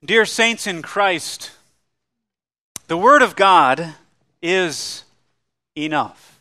Dear saints in Christ, the Word of God is enough.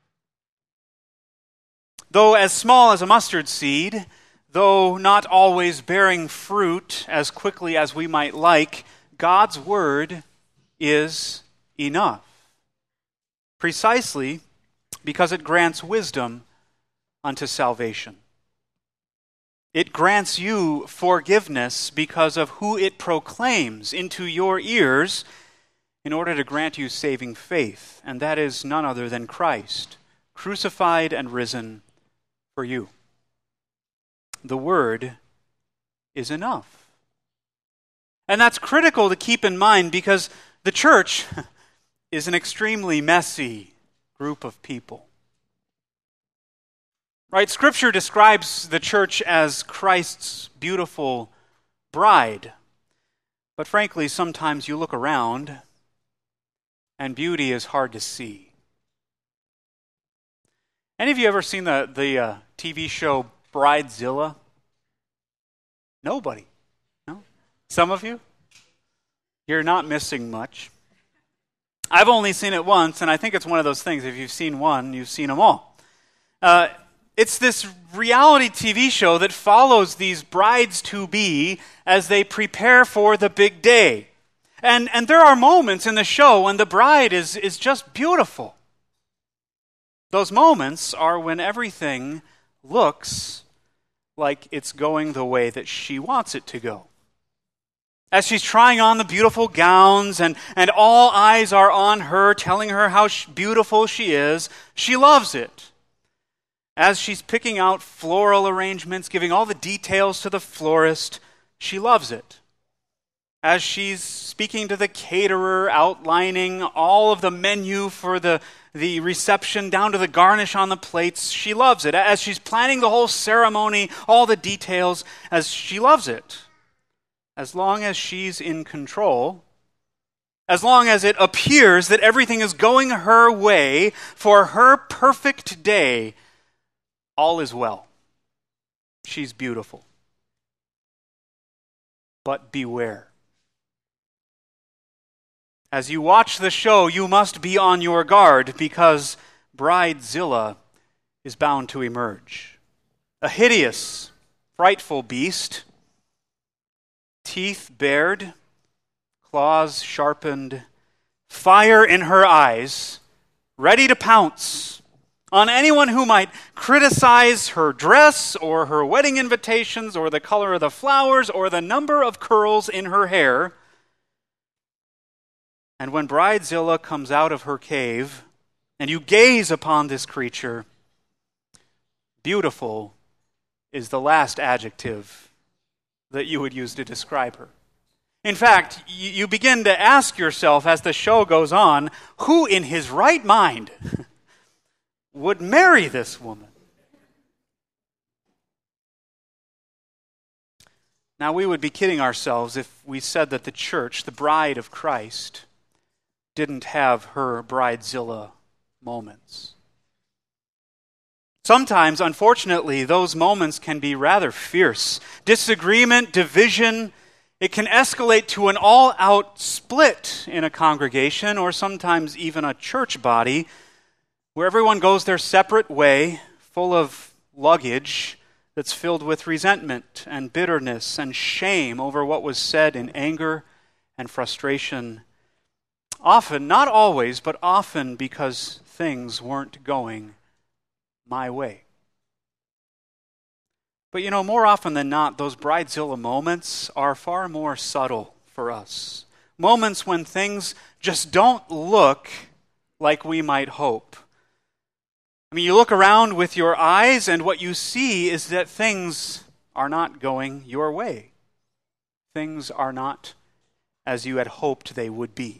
Though as small as a mustard seed, though not always bearing fruit as quickly as we might like, God's Word is enough. Precisely because it grants wisdom unto salvation. It grants you forgiveness because of who it proclaims into your ears in order to grant you saving faith, and that is none other than Christ, crucified and risen for you. The Word is enough. And that's critical to keep in mind because the church is an extremely messy group of people. Right? Scripture describes the church as Christ's beautiful bride. But frankly, sometimes you look around and beauty is hard to see. Any of you ever seen the TV show Bridezilla? Nobody. No? Some of you? You're not missing much. I've only seen it once, and I think it's one of those things. If you've seen one, you've seen them all. It's this reality TV show that follows these brides-to-be as they prepare for the big day. And there are moments in the show when the bride is just beautiful. Those moments are when everything looks like it's going the way that she wants it to go. As she's trying on the beautiful gowns and all eyes are on her, telling her how beautiful she is, she loves it. As she's picking out floral arrangements, giving all the details to the florist, she loves it. As she's speaking to the caterer, outlining all of the menu for the reception down to the garnish on the plates, she loves it. As she's planning the whole ceremony, all the details, as she loves it. As long as she's in control, as long as it appears that everything is going her way for her perfect day, all is well. She's beautiful. But beware. As you watch the show, you must be on your guard because Bridezilla is bound to emerge. A hideous, frightful beast, teeth bared, claws sharpened, fire in her eyes, ready to pounce on anyone who might criticize her dress or her wedding invitations or the color of the flowers or the number of curls in her hair. And when Bridezilla comes out of her cave and you gaze upon this creature, beautiful is the last adjective that you would use to describe her. In fact, you begin to ask yourself as the show goes on, who in his right mind would marry this woman? Now, we would be kidding ourselves if we said that the church, the bride of Christ, didn't have her Bridezilla moments. Sometimes, unfortunately, those moments can be rather fierce. Disagreement, division, it can escalate to an all-out split in a congregation or sometimes even a church body where everyone goes their separate way, full of luggage that's filled with resentment and bitterness and shame over what was said in anger and frustration. Often, not always, but often because things weren't going my way. But more often than not, those Bridezilla moments are far more subtle for us. Moments when things just don't look like we might hope. You look around with your eyes and what you see is that things are not going your way. Things are not as you had hoped they would be.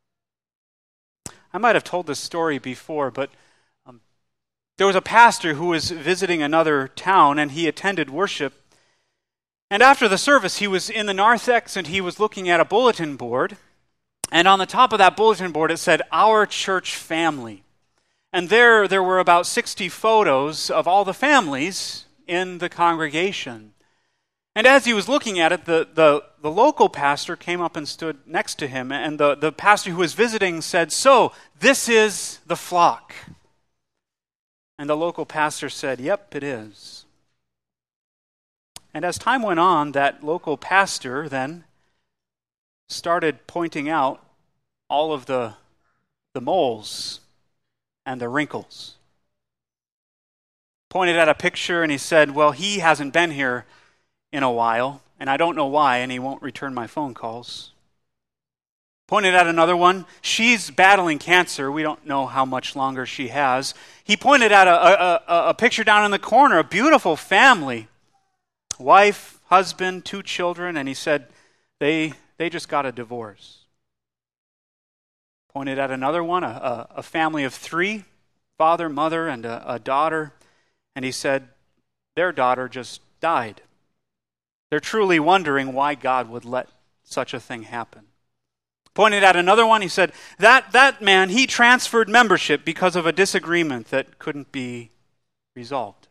I might have told this story before, but there was a pastor who was visiting another town and he attended worship. And after the service, he was in the narthex and he was looking at a bulletin board. And on the top of that bulletin board, it said, "Our Church Family." And there were about 60 photos of all the families in the congregation. And as he was looking at it, the local pastor came up and stood next to him, and the pastor who was visiting said, "So, this is the flock." And the local pastor said, "Yep, it is." And as time went on, that local pastor then started pointing out all of the moles and the wrinkles. Pointed at a picture and he said, "Well, he hasn't been here in a while, and I don't know why, and he won't return my phone calls." Pointed at another one, "She's battling cancer. We don't know how much longer she has." He pointed at a picture down in the corner, a beautiful family, wife, husband, 2 children, and he said, they just got a divorce. Pointed at another one, a family of 3, father, mother, and a daughter, and he said, their daughter just died. They're truly wondering why God would let such a thing happen. Pointed at another one, he said, that man, he transferred membership because of a disagreement that couldn't be resolved.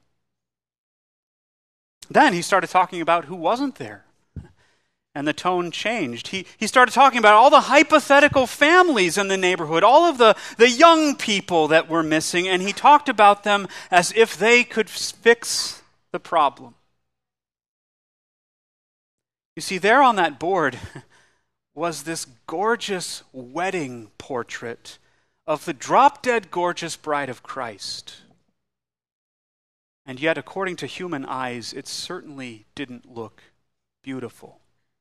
Then he started talking about who wasn't there. And the tone changed. He started talking about all the hypothetical families in the neighborhood, all of the young people that were missing, and he talked about them as if they could fix the problem. You see, there on that board was this gorgeous wedding portrait of the drop-dead gorgeous bride of Christ. And yet, according to human eyes, it certainly didn't look beautiful.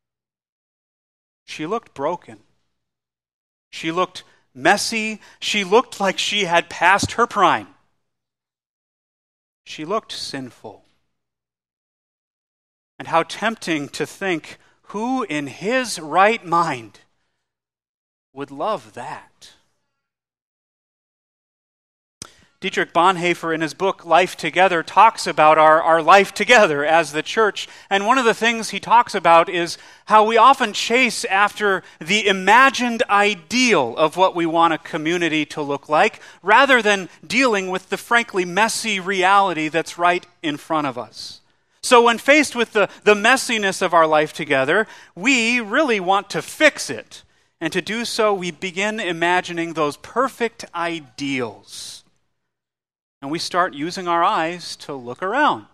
She looked broken. She looked messy. She looked like she had passed her prime. She looked sinful. And how tempting to think, who in his right mind would love that? Dietrich Bonhoeffer, in his book Life Together, talks about our life together as the church. And one of the things he talks about is how we often chase after the imagined ideal of what we want a community to look like, rather than dealing with the frankly messy reality that's right in front of us. So when faced with the messiness of our life together, we really want to fix it. And to do so, we begin imagining those perfect ideals. And we start using our eyes to look around.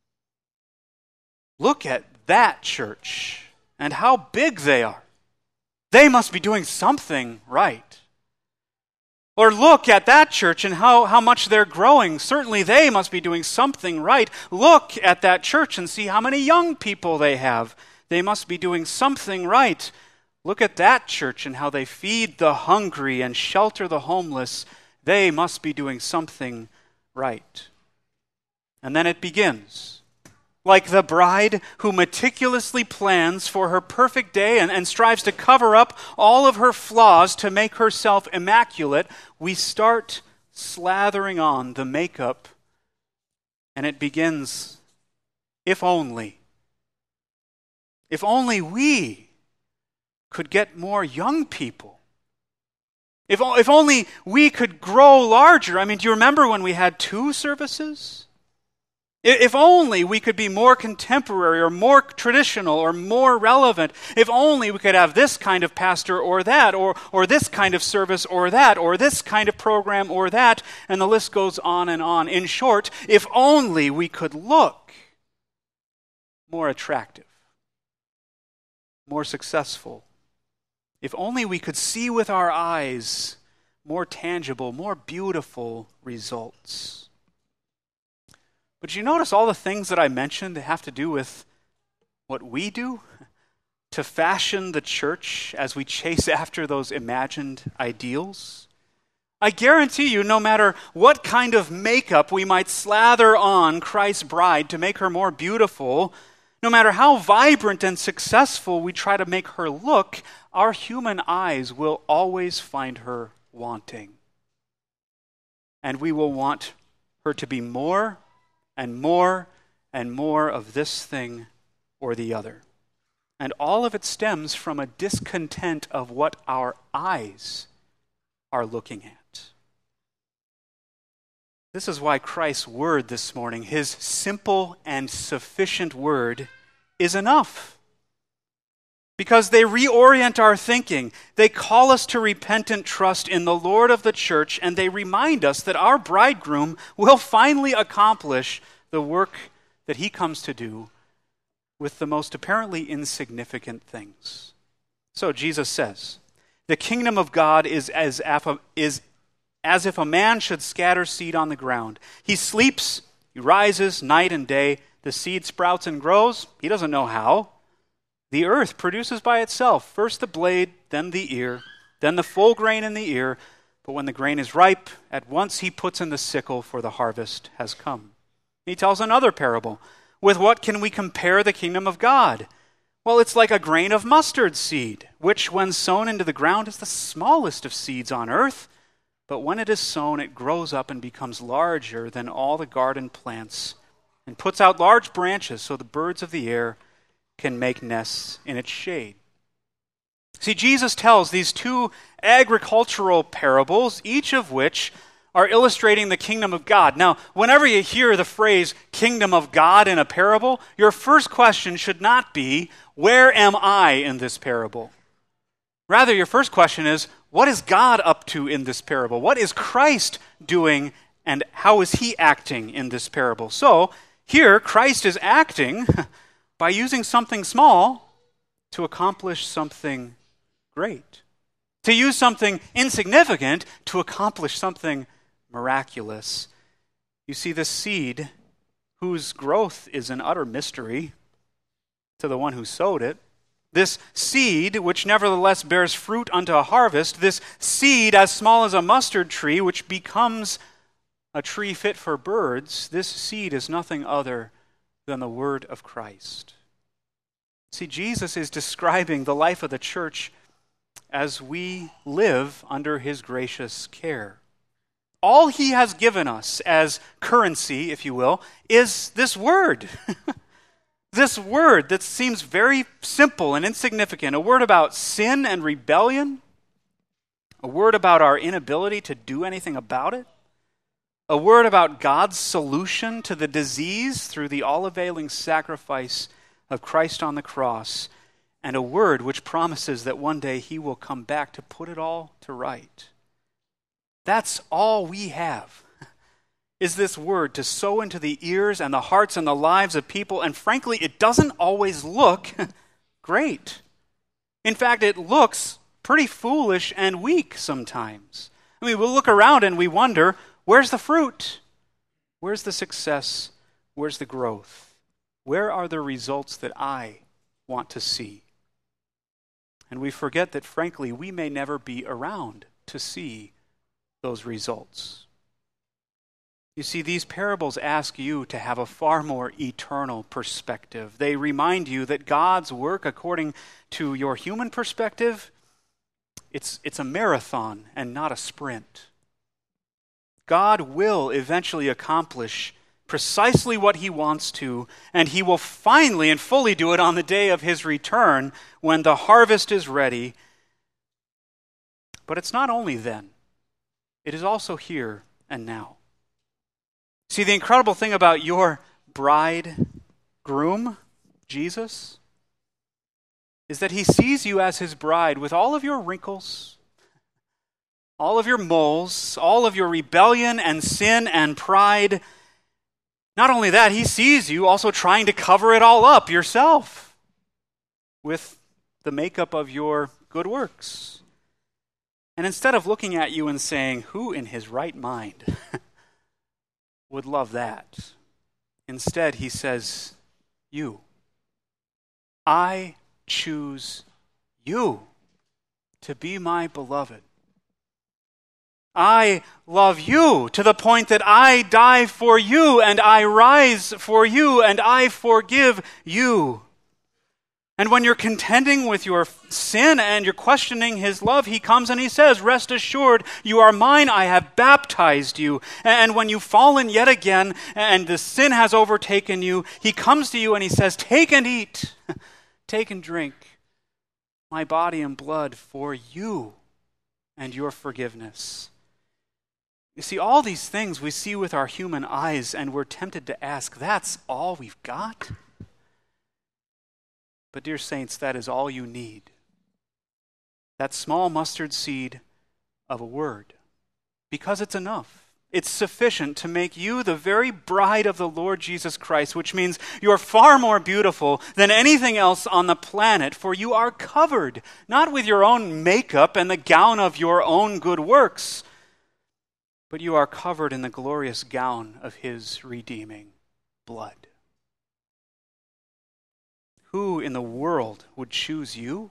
Look at that church and how big they are. They must be doing something right. Or look at that church and how much they're growing. Certainly they must be doing something right. Look at that church and see how many young people they have. They must be doing something right. Look at that church and how they feed the hungry and shelter the homeless. They must be doing something right. And then it begins. Like the bride who meticulously plans for her perfect day and strives to cover up all of her flaws to make herself immaculate, we start slathering on the makeup, and it begins, if only we could get more young people. If only we could grow larger. I mean, do you remember when we had 2 services? If only we could be more contemporary or more traditional or more relevant. If only we could have this kind of pastor or that, or this kind of service or that, or this kind of program or that, and the list goes on and on. In short, if only we could look more attractive, more successful. If only we could see with our eyes more tangible, more beautiful results. But you notice all the things that I mentioned that have to do with what we do to fashion the church as we chase after those imagined ideals? I guarantee you, no matter what kind of makeup we might slather on Christ's bride to make her more beautiful, no matter how vibrant and successful we try to make her look, our human eyes will always find her wanting. And we will want her to be more and more and more of this thing or the other. And all of it stems from a discontent of what our eyes are looking at. This is why Christ's word this morning, his simple and sufficient word, is enough. Because they reorient our thinking. They call us to repentant trust in the Lord of the church, and they remind us that our bridegroom will finally accomplish the work that he comes to do with the most apparently insignificant things. So Jesus says, the kingdom of God is as if a man should scatter seed on the ground. He sleeps, he rises night and day, the seed sprouts and grows. He doesn't know how. The earth produces by itself first the blade, then the ear, then the full grain in the ear. But when the grain is ripe, at once he puts in the sickle, for the harvest has come. He tells another parable. With what can we compare the kingdom of God? Well, it's like a grain of mustard seed, which when sown into the ground is the smallest of seeds on earth. But when it is sown, it grows up and becomes larger than all the garden plants and puts out large branches so the birds of the air can make nests in its shade. See, Jesus tells these two agricultural parables, each of which are illustrating the kingdom of God. Now, whenever you hear the phrase kingdom of God in a parable, your first question should not be, where am I in this parable? Rather, your first question is, what is God up to in this parable? What is Christ doing, and how is he acting in this parable? So, here, Christ is acting by using something small to accomplish something great. To use something insignificant to accomplish something miraculous. You see, this seed, whose growth is an utter mystery to the one who sowed it, this seed, which nevertheless bears fruit unto a harvest, this seed as small as a mustard tree, which becomes a tree fit for birds, this seed is nothing other than the word of Christ. See, Jesus is describing the life of the church as we live under his gracious care. All he has given us as currency, if you will, is this word. This word that seems very simple and insignificant. A word about sin and rebellion. A word about our inability to do anything about it. A word about God's solution to the disease through the all-availing sacrifice of Christ on the cross. And a word which promises that one day he will come back to put it all to right. That's all we have, is this word to sow into the ears and the hearts and the lives of people. And frankly, it doesn't always look great. In fact, it looks pretty foolish and weak sometimes. I mean, we'll look around and we wonder, where's the fruit? Where's the success? Where's the growth? Where are the results that I want to see? And we forget that, frankly, we may never be around to see those results. You see, these parables ask you to have a far more eternal perspective. They remind you that God's work, according to your human perspective, it's a marathon and not a sprint. God will eventually accomplish precisely what he wants to, and he will finally and fully do it on the day of his return when the harvest is ready. But it's not only then. It is also here and now. See, the incredible thing about your bridegroom, Jesus, is that he sees you as his bride with all of your wrinkles, all of your moles, all of your rebellion and sin and pride. Not only that, he sees you also trying to cover it all up yourself with the makeup of your good works. And instead of looking at you and saying, who in his right mind would love that? Instead, he says, you. I choose you to be my beloved. I love you to the point that I die for you and I rise for you and I forgive you. And when you're contending with your sin and you're questioning his love, he comes and he says, rest assured, you are mine, I have baptized you. And when you've fallen yet again and the sin has overtaken you, he comes to you and he says, take and eat, take and drink my body and blood for you and your forgiveness. You see, all these things we see with our human eyes and we're tempted to ask, that's all we've got? But dear saints, that is all you need. That small mustard seed of a word. Because it's enough. It's sufficient to make you the very bride of the Lord Jesus Christ, which means you're far more beautiful than anything else on the planet, for you are covered, not with your own makeup and the gown of your own good works, but you are covered in the glorious gown of his redeeming blood. Who in the world would choose you?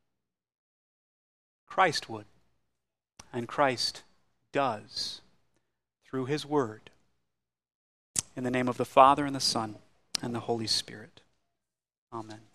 Christ would. And Christ does. Through his word. In the name of the Father, and the Son, and the Holy Spirit. Amen.